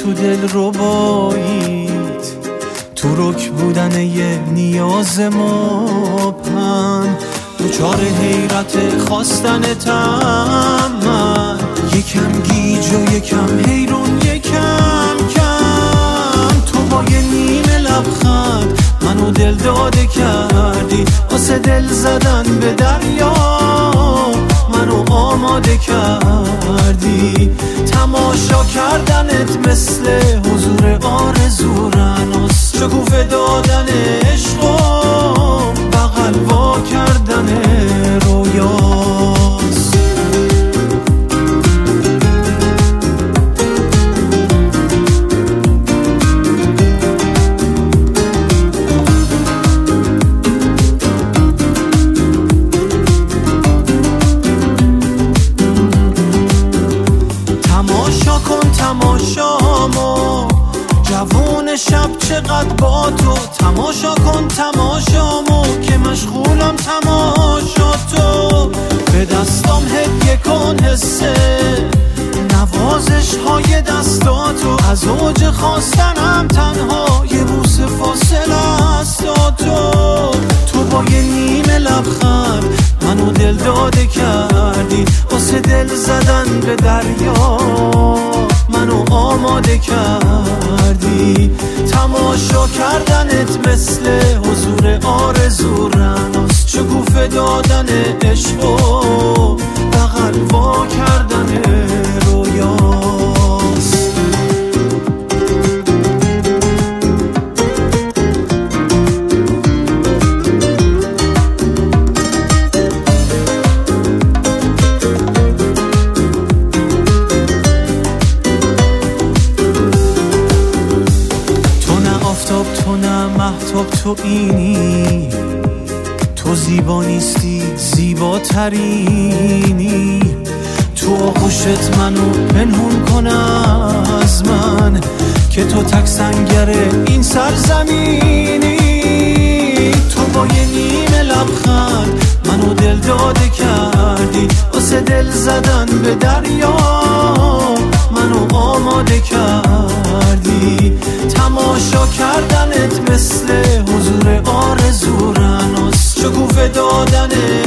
تو دل رباییت، تو رک بودن یه نیاز مبهم، دوچار حیرت خواستنتم من، یکم گیج و یکم حیرون یکم کم. تو با یه نیمه لبخند منو دل داده کردی، واسه دل زدن به دریا منو آماده کردی. تماشا کردنت مثل حضور آرزو رناس، شکوفه دادن عشق و بغل وا کردن رویاست. تماشا کن تماشامو جوون شب چقدر با تو، تماشا کن تماشامو که مشغولم تماشا تو. به دستام هدیه کن حسه نوازش های دستاتو، از اوج خواستنم تنها یه بوسه فاصله است تو. تو با یه نیمه لبخند منو دل داده کردی، واسه دل زدن به دریا منو آماده کردی. تماشا کردنت مثل حضور آرزو رناس، شکوفه دادن عشق و بغل وا کردن رویاست. تو نه مهتاب تو اینی، تو زیبا نیستی زیباترینی. تو آغوشت منو پنهون کن از من که تو تک سنگر این سرزمینی. تو با یه نیمه لبخند منو دل داده کردی، واسه دل زدن به دریا منو آماده کردی. تماشا کردنت مثل حضور آرزو رناس، شکوفه دادن